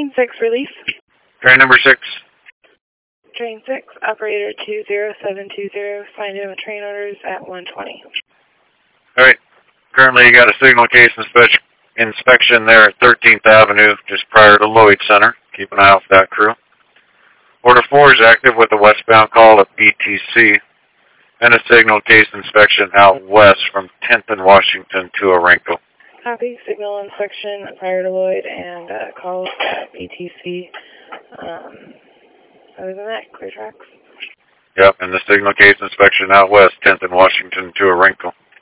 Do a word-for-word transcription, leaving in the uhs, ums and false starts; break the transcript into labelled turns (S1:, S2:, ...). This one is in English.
S1: Train six, relief.
S2: Train number six.
S1: Train six, operator two zero seven two zero, signed in with train orders at one twenty.
S2: All right. Currently, you got a signal case inspe- inspection there at thirteenth Avenue, just prior to Lloyd Center. Keep an eye out for that crew. Order four is active with a westbound call at B T C, and a signal case inspection out west from tenth and Washington to Orenco.
S1: Copy. Signal inspection prior to Lloyd and uh, calls at B T C. Um, other than that, clear tracks.
S2: Yep, and the signal case inspection out west, tenth and Washington to Orenco.